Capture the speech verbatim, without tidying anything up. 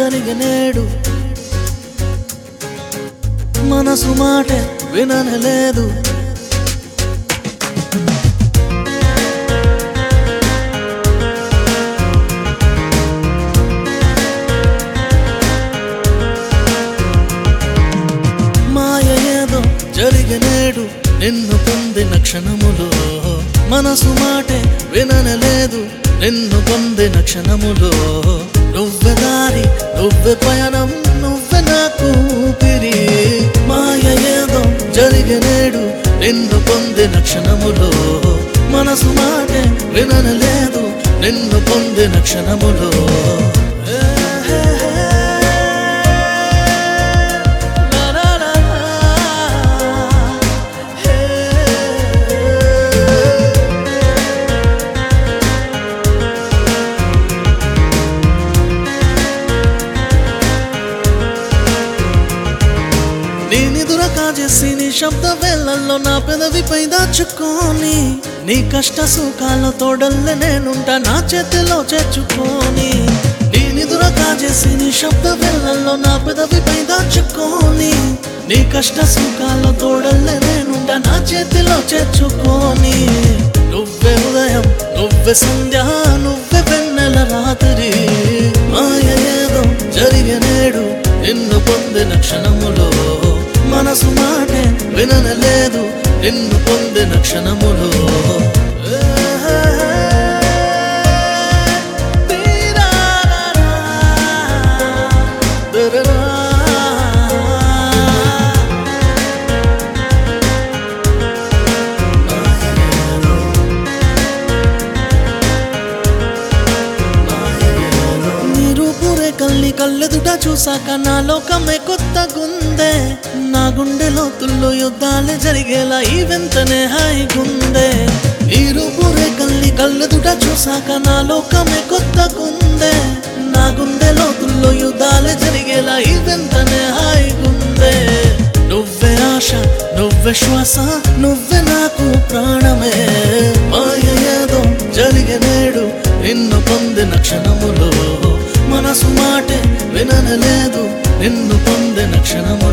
జరిగనేడు మనసు మాటే విననలేదు మాయ ఏదో జరిగనేడు నిన్ను పొందిన క్షణములో మనసు మాటే విననలేదు నిన్ను పొందిన క్షణములో నువ్వే దారి నువ్వే పయనం నువ్వే నాకు ఊపిరి మాయ ఏదో జరిగనేడు నిన్ను పొందిన క్షణములో మనసు మాటే విననలేదు నిన్ను పొందిన క్షణములో నేనెదుర కాజేసి నీ శబ్ద వేళల్లో నా పెదవిపై దాచుకొని నీ కష్ట సుఖాల తోడల్లే నేనుంటా నా చేతిలో చేర్చుకొని నేనెదుర కాజేసి నీ శబ్ద వేళల్లో నా పెదవిపై దాచుకొని నీ కష్ట సుఖాల తోడల్లే నేనుంటా నా చేతిలో చేర్చుకొని నువ్వే ఉదయం నువ్వే సంధ్య నువ్వే వెన్నెల రాత్రి మాయ ఏదో జరిగనేడు నిన్ను పొందిన క్షణములో మనసు మాటే విననలేదు నిన్ను పొందిన క్షణములో కల్లి కళ్ళెదుట చూసాక నా లోకమే కొత్త గుందే నా గుండె లోతుల్లో యుద్ధాలే జరిగేలా ఈ వెంటనే హాయిగుందే ఈ రూపురే కల్లి కళ్ళెదుట చూసాక నా లోకమే కొత్త గుందే నా గుండె లోతుల్లో యుద్ధాలే జరిగేలా ఈ వెంటనే హాయిగుందే నువ్వే ఆశ నువ్వే శ్వాస నువ్వే నాకు ప్రాణమే మాయ ఏదో జరిగనేడు నిన్ను పొందిన క్షణములో మనసు మాటే విననలేదు నిన్ను పొందిన క్షణములో